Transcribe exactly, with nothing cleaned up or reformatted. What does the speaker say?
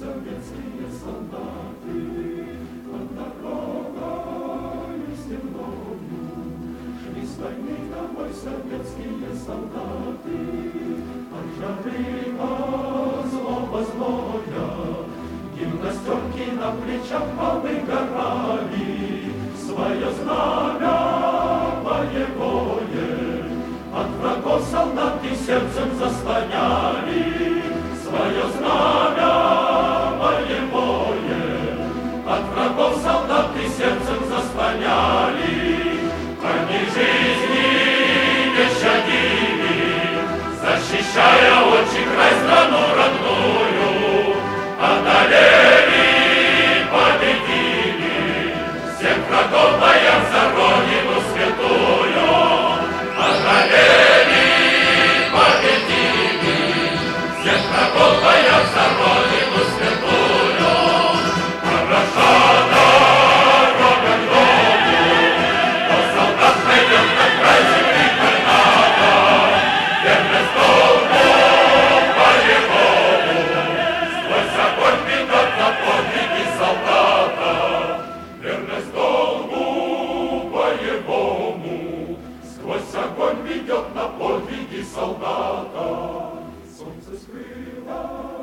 советские солдаты, под дорогой степною шли с войны домой советские солдаты. От жары, от злого зноя гимнастерки на плечах повыгорали, свое знамя боевое от врагов солдаты сердцем заслоняли, свое знамя боевое от врагов солдаты сердцем заслоняли. Они жизни не щадили, защищая отчий край, страну родную, одолели, победили всех врагов, бояр за родину святую. Одолели, победили всех врагов, бояр за родину святую. Хороша дорога к дому, но солдат пойдет на край земли Карната, верность долгу боевому, сквозь огонь ведет на подвиги солдата. Верность долгу боевому, сквозь огонь ведет на подвиги солдата. Солнце скрылось